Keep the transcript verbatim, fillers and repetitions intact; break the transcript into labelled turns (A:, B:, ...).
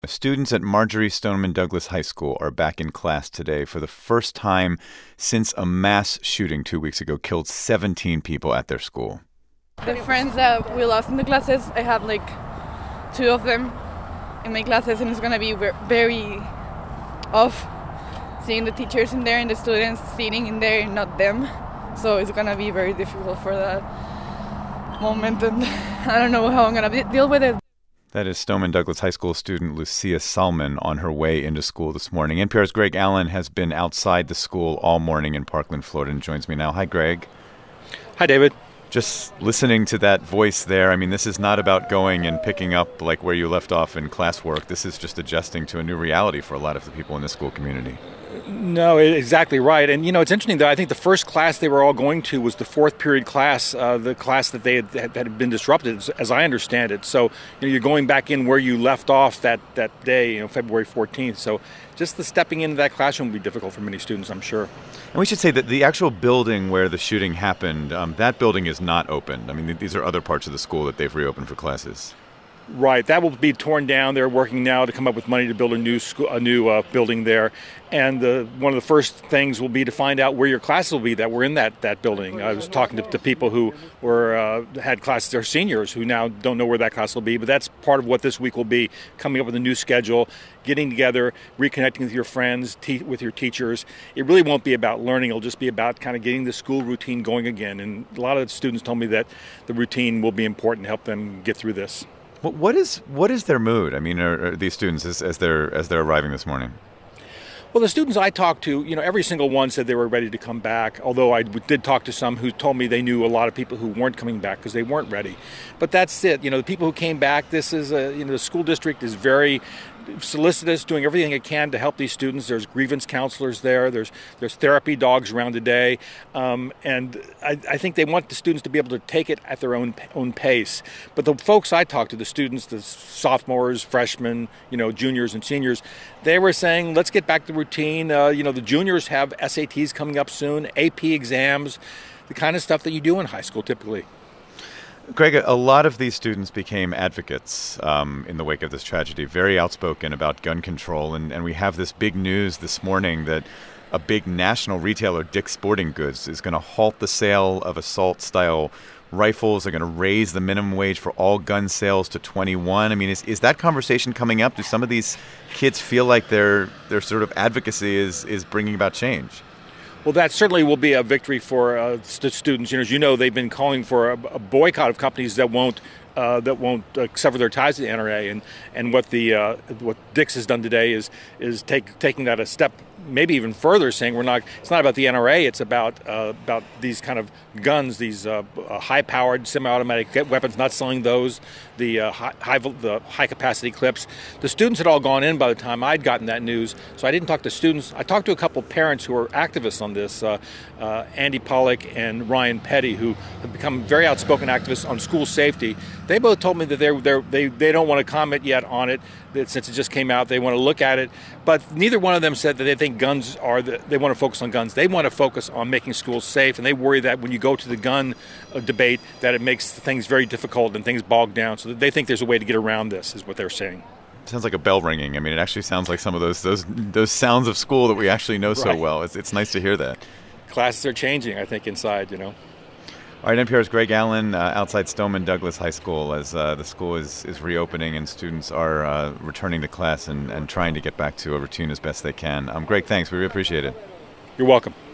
A: Students at Marjory Stoneman Douglas High School are back in class today for the first time since a mass shooting two weeks ago killed seventeen people at their school.
B: The friends that we lost in the classes, I have like two of them in my classes, and it's going to be very off seeing the teachers in there and the students sitting in there and not them. So it's going to be very difficult for that moment, and I don't know how I'm going to deal with it.
A: That is Stoneman Douglas High School student Lucia Salmon on her way into school this morning. N P R's Greg Allen has been outside the school all morning in Parkland, Florida, and joins me now. Hi, Greg.
C: Hi, David.
A: Just listening to that voice there, I mean, this is not about going and picking up like where you left off in classwork. This is just adjusting to a new reality for a lot of the people in the school community.
C: No, exactly right. And, you know, it's interesting, though. I think the first class they were all going to was the fourth period class, uh, the class that they had, had been disrupted, as, as I understand it. So, you know, you're going back in where you left off that, that day, you know, February fourteenth. So just the stepping into that classroom will be difficult for many students, I'm sure.
A: And we should say that the actual building where the shooting happened, um, that building is not opened. I mean, these are other parts of the school that they've reopened for classes.
C: Right, that will be torn down. They're working now to come up with money to build a new school, a new uh, building there. And the, one of the first things will be to find out where your classes will be that were in that, that building. I was talking to, to people who were uh, had classes, they're seniors, who now don't know where that class will be. But that's part of what this week will be, coming up with a new schedule, getting together, reconnecting with your friends, te- with your teachers. It really won't be about learning. It'll just be about kind of getting the school routine going again. And a lot of the students told me that the routine will be important to help them get through this.
A: What is what is their mood? I mean, are, are these students as, as they're as they're arriving this morning?
C: Well, the students I talked to, you know, every single one said they were ready to come back, although I did talk to some who told me they knew a lot of people who weren't coming back because they weren't ready. But that's it. You know, the people who came back, this is a, you know, the school district is very solicitous, doing everything it can to help these students. There's grievance counselors there. There's there's therapy dogs around today. Um, and I, I think they want the students to be able to take it at their own own pace. But the folks I talked to, the students, the sophomores, freshmen, you know, juniors and seniors, they were saying, let's get back to routine. Uh, you know, the juniors have S A Ts coming up soon, A P exams, the kind of stuff that you do in high school typically.
A: Greg, a lot of these students became advocates um, in the wake of this tragedy, very outspoken about gun control. And, and we have this big news this morning that a big national retailer, Dick's Sporting Goods, is going to halt the sale of assault-style rifles. They're going to raise the minimum wage for all gun sales to twenty-one. I mean, is, is that conversation coming up? Do some of these kids feel like their their sort of advocacy is, is bringing about change?
C: Well, that certainly will be a victory for uh, st- students. You know, as you know, they've been calling for a, a boycott of companies that won't uh, that won't uh, sever their ties to the N R A. And and what the uh, what Dick's has done today is is take taking that a step, maybe even further, saying we're not. It's not about the N R A. It's about uh, about these kind of guns, these uh, high-powered semi-automatic weapons. Not selling those. The uh, high, high the high-capacity clips. The students had all gone in by the time I'd gotten that news, so I didn't talk to students. I talked to a couple parents who are activists on this, uh, uh, Andy Pollock and Ryan Petty, who have become very outspoken activists on school safety. They both told me that they're, they're, they they don't want to comment yet on it, that since it just came out. They want to look at it, but neither one of them said that they think guns are the, they want to focus on guns. They want to focus on making schools safe, and they worry that when you go to the gun uh, debate, that it makes things very difficult and things bog down. So they think there's a way to get around this, is what they're saying.
A: Sounds like a bell ringing. I mean, it actually sounds like some of those those those sounds of school that we actually know so
C: right.
A: well. It's it's nice to hear that.
C: Classes are changing, I think, inside, you know.
A: All right, N P R's Greg Allen uh, outside Stoneman Douglas High School as uh, the school is, is reopening and students are uh, returning to class and, and trying to get back to a routine as best they can. Um, Greg, thanks. We really appreciate it.
C: You're welcome.